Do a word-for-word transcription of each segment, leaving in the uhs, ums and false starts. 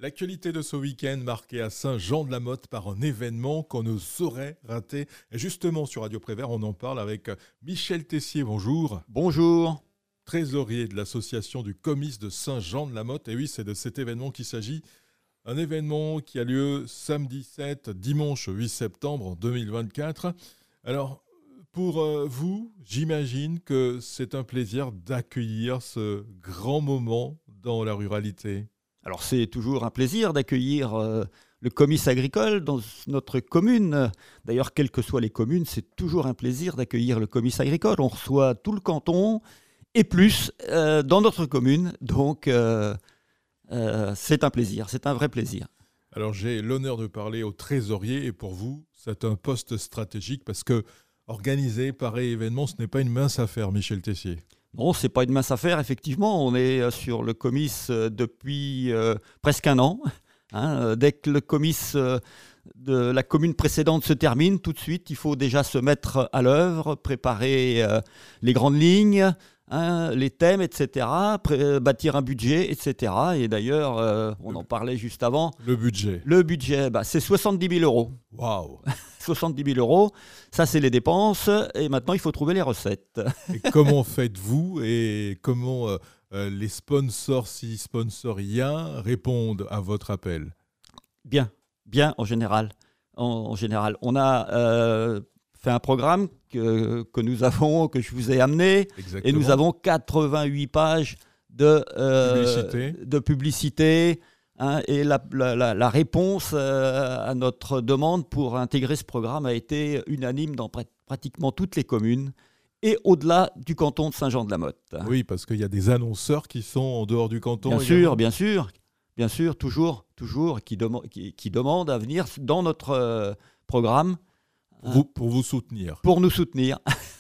L'actualité de ce week-end marquée à Saint-Jean-de-la-Motte par un événement qu'on ne saurait rater. Et justement, sur Radio Prévert, on en parle avec Michel Tessier. Bonjour. Bonjour. Trésorier de l'association du Comice de Saint-Jean-de-la-Motte. Et oui, c'est de cet événement qu'il s'agit. Un événement qui a lieu samedi sept, dimanche huit septembre deux mille vingt-quatre. Alors, pour vous, j'imagine que c'est un plaisir d'accueillir ce grand moment dans la ruralité. Alors c'est toujours un plaisir d'accueillir euh, le comice agricole dans notre commune. D'ailleurs, quelles que soient les communes, c'est toujours un plaisir d'accueillir le comice agricole. On reçoit tout le canton et plus euh, dans notre commune. Donc euh, euh, c'est un plaisir, c'est un vrai plaisir. Alors j'ai l'honneur de parler au trésorier et pour vous, c'est un poste stratégique parce que organiser pareil événement, ce n'est pas une mince affaire, Michel Tessier. Non, ce n'est pas une mince affaire, effectivement. On est sur le comice depuis euh, presque un an. Hein. Dès que le comice euh, de la commune précédente se termine, tout de suite, il faut déjà se mettre à l'œuvre, préparer euh, les grandes lignes, hein, les thèmes, et cetera, pré- bâtir un budget, et cetera. Et d'ailleurs, euh, on le, en parlait juste avant. Le budget. Le budget, bah, c'est soixante-dix mille euros. Waouh. soixante-dix mille euros, ça c'est les dépenses, et maintenant il faut trouver les recettes. Et comment faites-vous et comment euh, euh, les sponsors, si sponsors il y a, répondent à votre appel? Bien, bien en général. En, en général, on a euh, fait un programme que, que nous avons, que je vous ai amené, Exactement. Et nous avons quatre-vingt-huit pages de, euh, publicité. de publicité. Hein, et la, la, la réponse euh, à notre demande pour intégrer ce programme a été unanime dans pr- pratiquement toutes les communes et au-delà du canton de Saint-Jean-de-la-Motte. Oui, parce qu'il y a des annonceurs qui sont en dehors du canton. Bien également. sûr, bien sûr, bien sûr, toujours, toujours, qui, dem- qui, qui demandent à venir dans notre euh, programme. Pour vous, pour vous soutenir. Pour nous soutenir.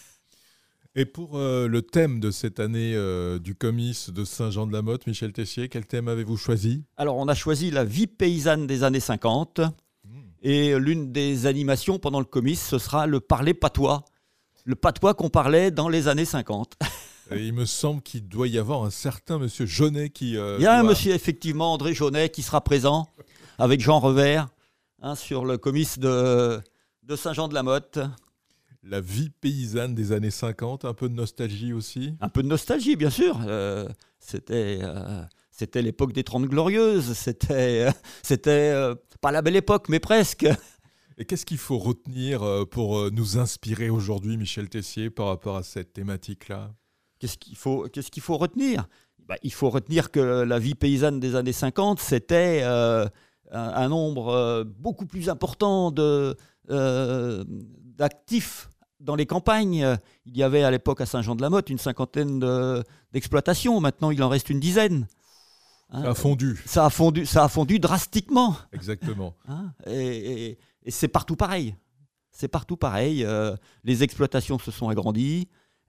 Et pour euh, le thème de cette année euh, du comice de Saint-Jean-de-la-Motte, Michel Tessier, quel thème avez-vous choisi? Alors, on a choisi la vie paysanne des années cinquante. Mmh. Et l'une des animations pendant le comice, ce sera le parler patois. Le patois qu'on parlait dans les années cinquante. Et il me semble qu'il doit y avoir un certain monsieur Jaunet qui... Euh, il y a un doit... monsieur, effectivement, André Jaunet, qui sera présent avec Jean Revers hein, sur le comice de, de Saint-Jean-de-la-Motte. La vie paysanne des années cinquante, un peu de nostalgie aussi. Un peu de nostalgie, bien sûr. Euh, c'était, euh, c'était l'époque des Trente Glorieuses. C'était, euh, c'était euh, pas la belle époque, mais presque. Et qu'est-ce qu'il faut retenir pour nous inspirer aujourd'hui, Michel Tessier, par rapport à cette thématique-là? Qu'est-ce qu'il faut, qu'est-ce qu'il faut retenir? Bah, il faut retenir que la vie paysanne des années cinquante, c'était euh, un, un nombre euh, beaucoup plus important de, euh, d'actifs dans les campagnes. Il y avait à l'époque à Saint-Jean-de-la-Motte une cinquantaine de, d'exploitations. Maintenant, il en reste une dizaine. Hein, ça a fondu. Ça a fondu, ça a fondu drastiquement. Exactement. Hein, et, et, et c'est partout pareil. C'est partout pareil. Euh, les exploitations se sont agrandies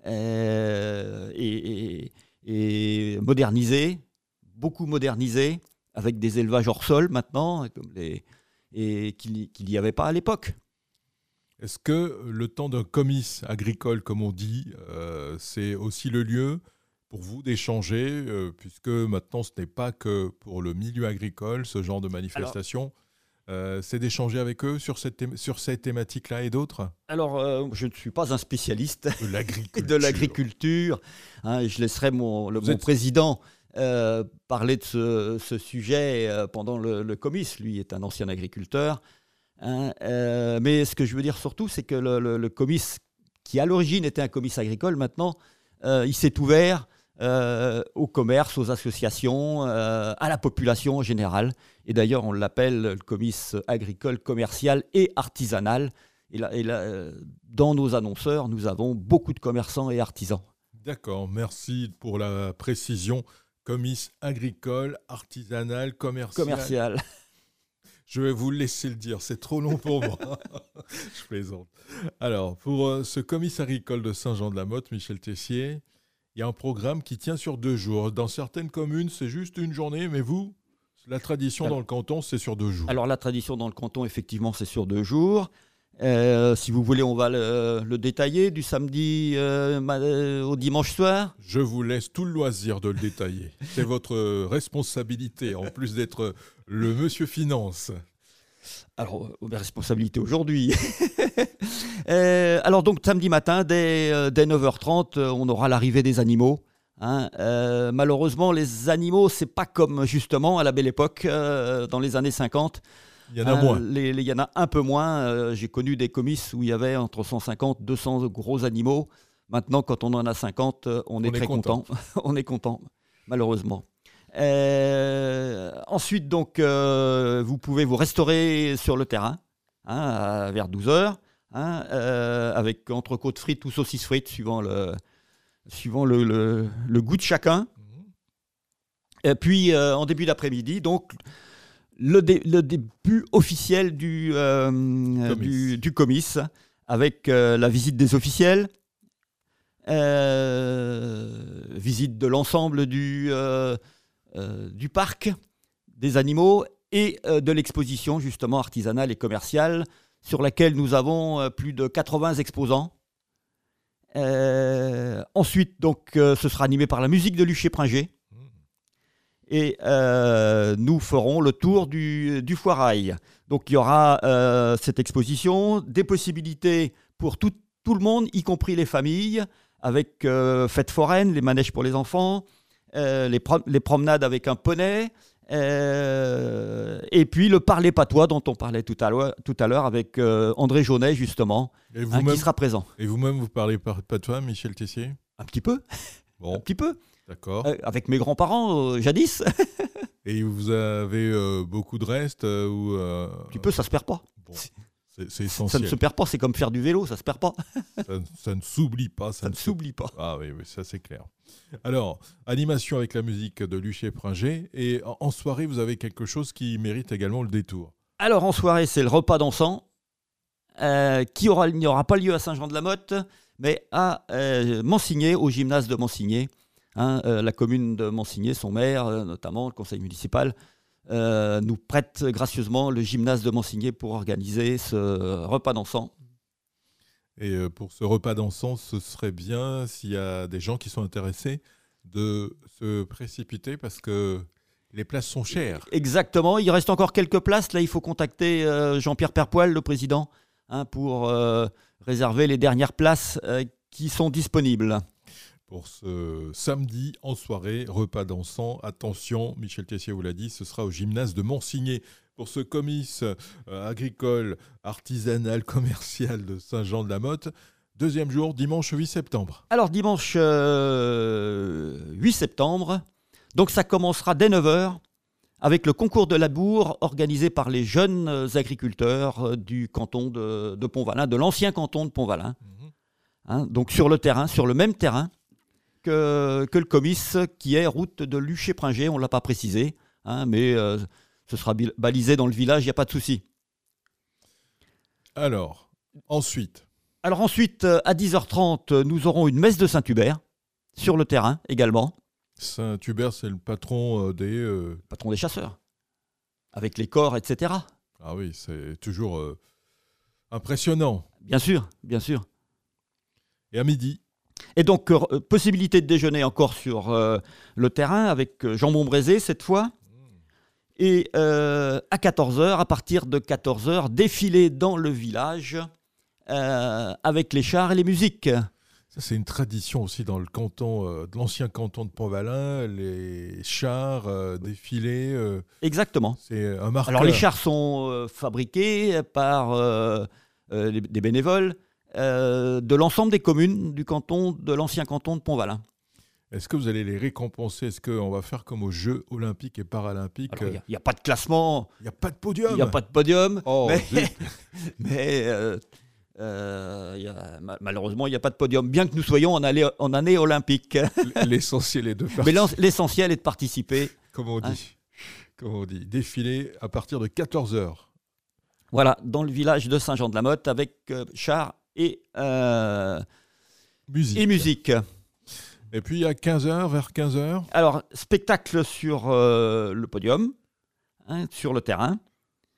euh, et, et, et modernisées, beaucoup modernisées, avec des élevages hors sol maintenant, comme les, et qu'il, qu'il n'y avait pas à l'époque. Est-ce que le temps d'un comice agricole, comme on dit, euh, c'est aussi le lieu pour vous d'échanger, euh, puisque maintenant ce n'est pas que pour le milieu agricole, ce genre de manifestation, euh, c'est d'échanger avec eux sur cette, thé- sur cette thématique-là et d'autres? Alors, euh, je ne suis pas un spécialiste de l'agriculture. de l'agriculture. Hein, je laisserai mon, le, mon êtes... président euh, parler de ce, ce sujet euh, pendant le, le comice. Lui est un ancien agriculteur. Hein, euh, mais ce que je veux dire surtout, c'est que le, le, le comice, qui à l'origine était un comice agricole, maintenant, euh, il s'est ouvert euh, au commerce, aux associations, euh, à la population en général. Et d'ailleurs, on l'appelle le comice agricole, commercial et artisanal. Et là, et là euh, dans nos annonceurs, nous avons beaucoup de commerçants et artisans. D'accord, merci pour la précision. Comice agricole, artisanal, commercial. Commercial. Je vais vous laisser le dire, c'est trop long pour moi. Je plaisante. Alors, pour euh, ce comice agricole de Saint-Jean-de-la-Motte, Michel Tessier, il y a un programme qui tient sur deux jours. Dans certaines communes, c'est juste une journée, mais vous, la tradition alors, dans le canton, c'est sur deux jours. Alors, la tradition dans le canton, effectivement, c'est sur deux jours. Euh, si vous voulez, on va le, le détailler du samedi euh, ma- euh, au dimanche soir. Je vous laisse tout le loisir de le détailler. C'est votre responsabilité, en plus d'être le monsieur finance. Alors, euh, mes responsabilités aujourd'hui. Euh, alors, donc, samedi matin, dès, euh, dès neuf heures trente, euh, on aura l'arrivée des animaux. Hein. Euh, malheureusement, les animaux, c'est pas comme justement à la belle époque, euh, dans les années cinquante. Il y en a Hein, moins. les- les- Il y en a un peu moins. Euh, j'ai connu des comices où il y avait entre cent cinquante et deux cents gros animaux. Maintenant, quand on en a cinquante, euh, on, On est, est très content. content. On est content, malheureusement. Euh, ensuite, donc, euh, vous pouvez vous restaurer sur le terrain, hein, à- vers douze heures, hein, euh, avec entrecôte frites ou saucisses frites, suivant le, suivant le, le- le goût de chacun. Mhm. Et puis, euh, en début d'après-midi, donc, le, dé- le début officiel du, euh, du, du comice, avec euh, la visite des officiels, euh, visite de l'ensemble du, euh, euh, du parc, des animaux et euh, de l'exposition justement artisanale et commerciale sur laquelle nous avons euh, plus de quatre-vingts exposants. Euh, ensuite, donc, euh, ce sera animé par la musique de Luché-Pringé. Et euh, nous ferons le tour du, du foirail. Donc il y aura euh, cette exposition, des possibilités pour tout, tout le monde, y compris les familles, avec euh, fêtes foraines, les manèges pour les enfants, euh, les, pro- les promenades avec un poney, euh, et puis le parler patois dont on parlait tout à l'heure, tout à l'heure avec euh, André Jaunet justement, Et hein, vous-même, qui sera présent. et vous-même, vous parlez par- patois, Michel Tessier? Un petit peu, un Bon, petit peu, d'accord. euh, avec mes grands-parents euh, jadis. Et vous avez euh, beaucoup de restes euh, ou euh, Un petit peu, ça se perd pas. bon, c'est, c'est Ça essentiel. ne se perd pas, c'est comme faire du vélo, ça se perd pas. Ça, ça ne s'oublie pas. Ça, Ça ne se- s'oublie pas. Ah oui, oui, ça c'est clair. Alors, animation avec la musique de Luché-Pringé. Et en, en soirée, vous avez quelque chose qui mérite également le détour. Alors en soirée, c'est le repas dansant, euh, qui aura, il n'y aura pas lieu à Saint-Jean-de-la-Motte, mais à euh, Mansigné, au gymnase de Mansigné. Hein, euh, la commune de Mansigné, son maire, euh, notamment le conseil municipal, euh, nous prête gracieusement le gymnase de Mansigné pour organiser ce repas dansant. Et euh, pour ce repas dansant, ce serait bien, s'il y a des gens qui sont intéressés, de se précipiter parce que les places sont chères. Exactement, il reste encore quelques places. Là, il faut contacter euh, Jean-Pierre Perpoil, le président, hein, pour euh, réserver les dernières places euh, qui sont disponibles. Pour ce samedi en soirée, repas dansant, attention, Michel Tessier vous l'a dit, ce sera au gymnase de Mansigné. Pour ce comice euh, agricole, artisanal, commercial de Saint-Jean-de-la-Motte, deuxième jour, dimanche huit septembre. Alors dimanche euh, huit septembre, donc ça commencera dès neuf heures avec le concours de labour organisé par les jeunes agriculteurs euh, du canton de, de Pont-Valin, de l'ancien canton de Pont-Valin. Mhm. Hein, donc sur le terrain, sur le même terrain que, que le comice qui est route de Luché-Pringé, on ne l'a pas précisé, hein, mais euh, ce sera bil- balisé dans le village, il n'y a pas de souci. Alors, ensuite, Alors ensuite, euh, à dix heures trente, nous aurons une messe de Saint-Hubert sur le terrain également, Saint-Hubert, c'est le patron euh, des... euh, patron des chasseurs, avec les corps, et cetera. Ah oui, c'est toujours euh, impressionnant. Bien sûr, bien sûr. Et à midi, Et donc, euh, possibilité de déjeuner encore sur euh, le terrain avec euh, jambon braisé cette fois. Et euh, à quatorze heures, à partir de quatorze heures, défilé dans le village euh, avec les chars et les musiques. ça c'est une tradition aussi dans le canton, euh, de l'ancien canton de Pont-Valin, les chars, euh, défilés, euh, Exactement. c'est un marqueur. Alors, les chars sont euh, fabriqués par euh, euh, les- des bénévoles euh, de l'ensemble des communes du canton, de l'ancien canton de Pont-Valin. Est-ce que vous allez les récompenser? Est-ce qu'on va faire comme aux Jeux olympiques et paralympiques? Alors, il n'y a, a pas de classement, Il n'y a pas de podium. il n'y a pas de podium, Oh, mais, zut. mais euh, euh, il y a- ma- malheureusement, il n'y a pas de podium, bien que nous soyons en, allée- en année olympique. L'essentiel est de faire, Mais l'en- l'essentiel est de participer. comme on Hein. dit, comme on dit, défiler à partir de quatorze heures. Voilà, dans le village de Saint-Jean-de-la-Motte avec euh, chars et, euh, Musique. et musique. Et puis à quinze heures, vers quinze heures, Alors, spectacle sur euh, le podium, hein, sur le terrain.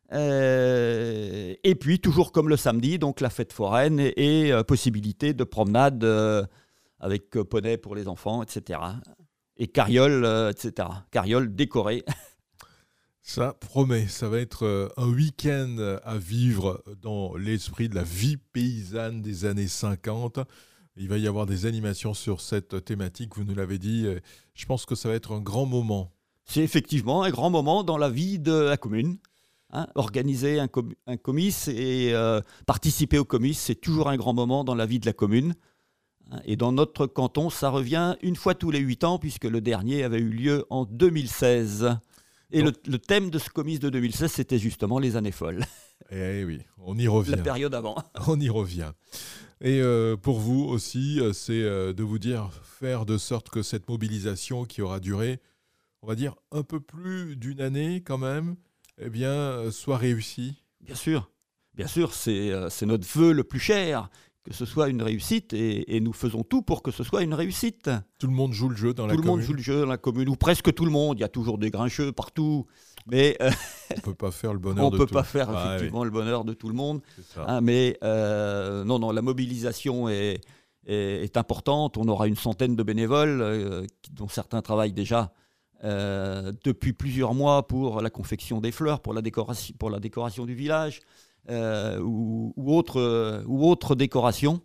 Euh, et puis, toujours comme le samedi, donc la fête foraine et, et euh, possibilité de promenade euh, avec euh, poney pour les enfants, et cetera. Et carriole, euh, et cetera. Carriole décorée. Ça promet, ça va être euh, un week-end à vivre dans l'esprit de la vie paysanne des années cinquante. Il va y avoir des animations sur cette thématique, vous nous l'avez dit. Je pense que ça va être un grand moment. C'est effectivement un grand moment dans la vie de la commune. Hein, organiser un, com- un comice et euh, participer au comice, c'est toujours un grand moment dans la vie de la commune. Hein, et dans notre canton, ça revient une fois tous les huit ans, puisque le dernier avait eu lieu en deux mille seize. Et le, le thème de ce comice de deux mille seize, c'était justement les années folles. Eh oui, on y revient. La période avant. On y revient. Et euh, pour vous aussi, c'est euh, de vous dire, faire de sorte que cette mobilisation qui aura duré, on va dire, un peu plus d'une année quand même, eh bien, euh, soit réussie. Bien sûr, bien sûr, c'est, euh, c'est notre vœu le plus cher, que ce soit une réussite, et, et nous faisons tout pour que ce soit une réussite. Tout le monde joue le jeu dans la Tout le commune. monde joue le jeu dans la commune, ou presque tout le monde. Il y a toujours des grincheux partout, mais euh, on ne peut pas faire le bonheur on de peut tout. pas faire Ah, effectivement oui. le bonheur de tout le monde. C'est ça. Hein, mais euh, non, non, la mobilisation est, est, est importante. On aura une centaine de bénévoles, euh, qui- dont certains travaillent déjà euh, depuis plusieurs mois pour la confection des fleurs, pour la décoration, pour la décoration du village, euh, ou, ou autre, euh, ou autre décoration.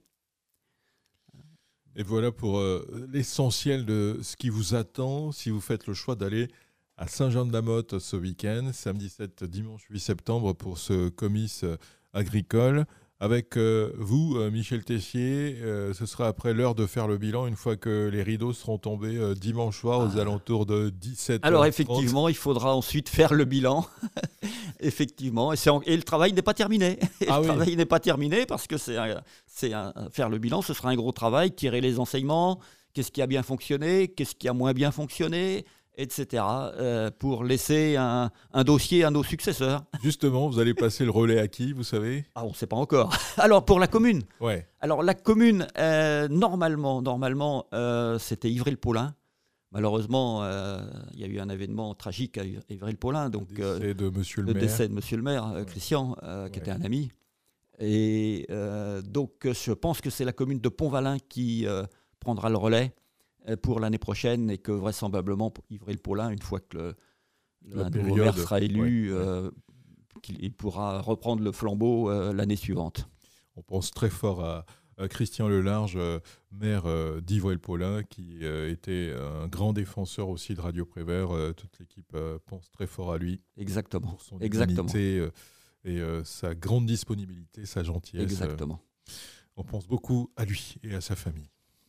Et voilà pour euh, l'essentiel de ce qui vous attend si vous faites le choix d'aller à Saint-Jean-de-la-Motte ce week-end, samedi sept, dimanche huit septembre, pour ce comice euh, agricole. Avec euh, vous, euh, Michel Tessier, euh, ce sera après l'heure de faire le bilan, une fois que les rideaux seront tombés euh, dimanche soir aux Ah. alentours de dix-sept heures. Alors effectivement, il faudra ensuite faire le bilan. Effectivement, et, c'est en- et le travail n'est pas terminé. Et Ah le oui. travail n'est pas terminé parce que c'est, un- c'est un- faire le bilan, ce sera un gros travail, tirer les enseignements, qu'est-ce qui a bien fonctionné, qu'est-ce qui a moins bien fonctionné, et cetera, euh, pour laisser un, un dossier à nos successeurs. Justement, vous allez passer le relais à qui, vous savez? Ah, on ne sait pas encore. Alors pour la commune, Ouais. alors la commune, euh, normalement, normalement, euh, c'était Ivry-le-Paulin. Malheureusement, euh, il y a eu un événement tragique à Ivry-le-Paulin, donc Le euh, décès de Monsieur le, le maire. décès de Monsieur le maire, euh, Ouais. Christian, euh, qui Ouais. était un ami. Et euh, donc, je pense que c'est la commune de Pont-Valin qui euh, prendra le relais euh, pour l'année prochaine, et que vraisemblablement, pour Ivry-le-Paulin, une fois que le, le- La un nouveau période, maire sera élu, ouais, ouais. euh, qu'il il pourra reprendre le flambeau euh, l'année suivante. On pense très fort à, à Christian Lelarge, euh, maire euh, d'Ivry-le-Paulin, qui euh, était un grand défenseur aussi de Radio Prévert. Euh, toute l'équipe euh, pense très fort à lui Exactement. pour son Exactement. humanité euh, et euh, sa grande disponibilité, sa gentillesse. Exactement. Euh, on pense beaucoup à lui et à sa famille.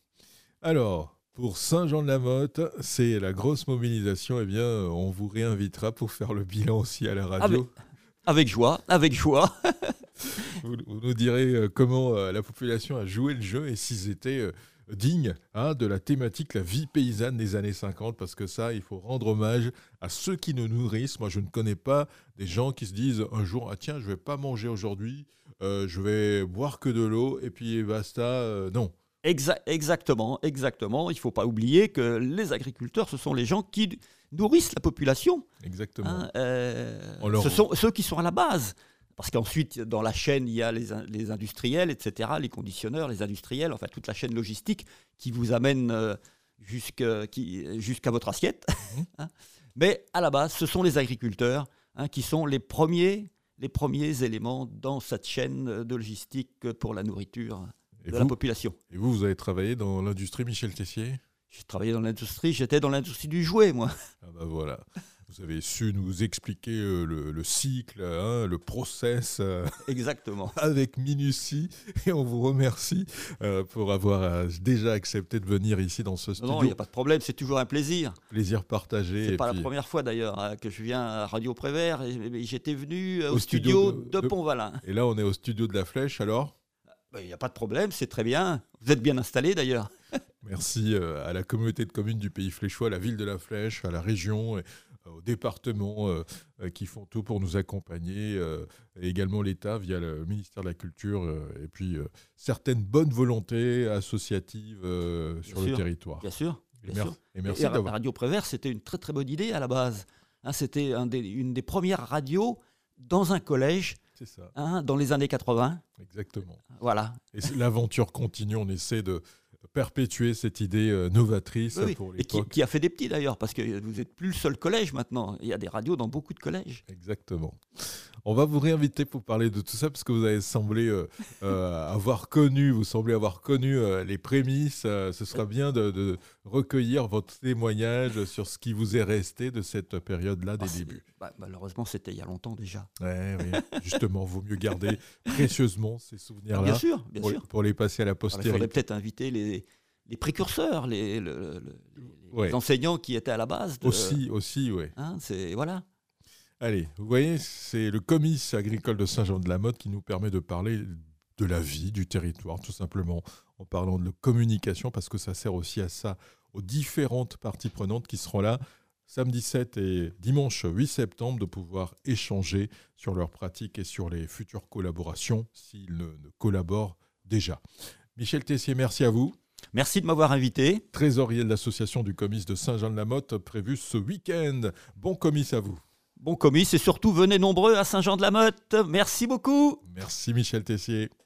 Alors, pour Saint-Jean-de-la-Motte, c'est la grosse mobilisation. Eh bien, euh, on vous réinvitera pour faire le bilan aussi à la radio. Avec joie, avec joie. Vous, vous nous direz euh, comment euh, la population a joué le jeu et s'ils étaient euh, dignes hein, de la thématique, la vie paysanne des années cinquante, parce que ça, il faut rendre hommage à ceux qui nous nourrissent. Moi, je ne connais pas des gens qui se disent un jour, ah tiens, je vais pas manger aujourd'hui, euh, je vais boire que de l'eau et puis basta. Euh, non. Exa- exactement, exactement. Il ne faut pas oublier que les agriculteurs, ce sont les gens qui nourrissent la population. Exactement. Hein, euh, On leur- Ce sont ceux qui sont à la base. Parce qu'ensuite, dans la chaîne, il y a les, in- les industriels, et cetera, les conditionneurs, les industriels, enfin toute la chaîne logistique qui vous amène euh, jusque- qui- jusqu'à votre assiette. Mhm. Hein. Mais à la base, ce sont les agriculteurs hein, qui sont les premiers, les premiers éléments dans cette chaîne de logistique pour la nourriture Et de la vous, population. et vous, vous avez travaillé dans l'industrie, Michel Tessier? J'ai travaillé dans l'industrie, j'étais dans l'industrie du jouet, moi. Ah bah voilà. Vous avez su nous expliquer euh, le, le cycle, hein, le process euh, Exactement. avec minutie. Et on vous remercie euh, pour avoir euh, déjà accepté de venir ici dans ce Non, studio. non, il n'y a pas de problème, c'est toujours un plaisir. Plaisir partagé. C'est et pas puis, la première fois d'ailleurs hein, que je viens à Radio Prévert. Et, et j'étais venu euh, Au au studio studio, de- de, de- Pont-Valin. Et là, on est au studio de la Flèche, alors Ben, il n'y a pas de problème, c'est très bien. Vous êtes bien installé d'ailleurs. merci euh, à la communauté de communes du Pays Fléchois, à la ville de la Flèche, à la région, et, euh, au département euh, euh, qui font tout pour nous accompagner, euh, et également l'État via le ministère de la Culture, euh, et puis euh, certaines bonnes volontés associatives euh, sur le sûr. territoire. Bien sûr. Et, Bien mer- sûr. et merci Et Ra- d'avoir. Radio Prévert, c'était une très très bonne idée à la base. Hein, c'était un des- une des premières radios dans un collège, c'est ça. Hein, dans les années quatre-vingts. Exactement. Voilà. Et l'aventure continue, on essaie de perpétuer cette idée euh, novatrice oui, pour et qui, l'époque. qui a fait des petits d'ailleurs, parce que vous n'êtes plus le seul collège maintenant. Il y a des radios dans beaucoup de collèges. Exactement. On va vous réinviter pour parler de tout ça, parce que vous avez semblé euh, euh, avoir connu, vous semblez avoir connu euh, les prémices. Euh, ce sera bien de, de recueillir votre témoignage sur ce qui vous est resté de cette période-là des Ah, débuts. Bah, malheureusement, c'était il y a longtemps déjà. Ouais, oui, justement, vaut mieux garder précieusement ces souvenirs-là. Bien sûr, bien pour, sûr. pour les passer à la Alors, il postérité. faudrait peut-être inviter les, les précurseurs, les, le, le, les Ouais. enseignants qui étaient à la base. De, Aussi, aussi, oui. Hein, c'est, voilà. Allez, vous voyez, c'est le comice agricole de Saint-Jean-de-la-Motte qui nous permet de parler de la vie, du territoire, tout simplement, en parlant de la communication, parce que ça sert aussi à ça, aux différentes parties prenantes qui seront là samedi sept et dimanche huit septembre, de pouvoir échanger sur leurs pratiques et sur les futures collaborations, s'ils ne, ne collaborent déjà. Michel Tessier, merci à vous. Merci de m'avoir invité. Trésorier de l'association du comice de Saint-Jean-de-la-Motte, prévu ce week-end. Bon comice à vous. Bon comice et surtout venez nombreux à Saint-Jean-de-la-Motte. Merci beaucoup. Merci Michel Tessier.